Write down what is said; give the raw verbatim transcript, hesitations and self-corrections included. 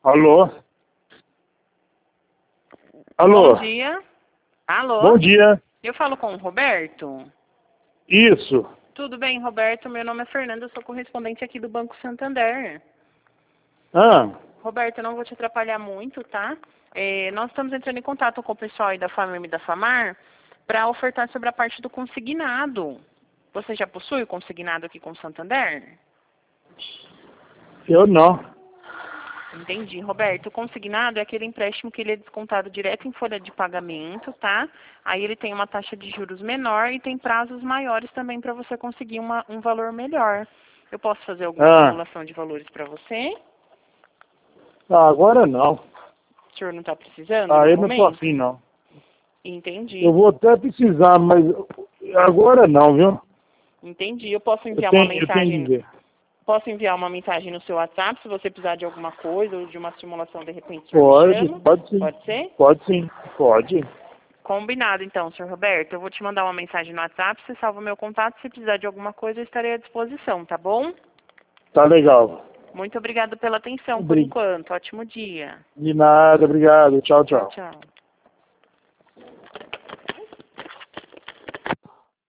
Alô? Alô? Bom dia. Alô? Bom dia. Eu falo com o Roberto? Isso. Tudo bem, Roberto? Meu nome é Fernanda, eu sou correspondente aqui do Banco Santander. Ah, Roberto, eu não vou te atrapalhar muito, tá? É, nós estamos entrando em contato com o pessoal aí da FAMERM e da FAMAR para ofertar sobre a parte do consignado. Você já possui o consignado aqui com o Santander? eu não. Entendi, Roberto. O consignado é aquele empréstimo que ele é descontado direto em folha de pagamento, tá? Aí ele tem uma taxa de juros menor e tem prazos maiores também para você conseguir uma, um valor melhor. Eu posso fazer alguma Ah, simulação de valores para você? ah, agora não. O senhor não está precisando Ah, no eu não tô momento? afim, não. Entendi. Eu vou até precisar, mas agora não, viu? Entendi. Eu posso Eu enviar uma tenho, eu tenho que mensagem, ver. posso enviar uma mensagem no seu WhatsApp se você precisar de alguma coisa ou de uma simulação, de repente o senhor me Pode, chama? pode sim. Pode ser? Pode sim, pode. Combinado, então, senhor Roberto. Eu vou te mandar uma mensagem no WhatsApp, você salva o meu contato. Se precisar de alguma coisa, eu estarei à disposição, tá bom? Tá legal. Muito obrigado pela atenção por Obri- enquanto. Ótimo dia. De nada, obrigado. Tchau, Tchau, tchau. tchau.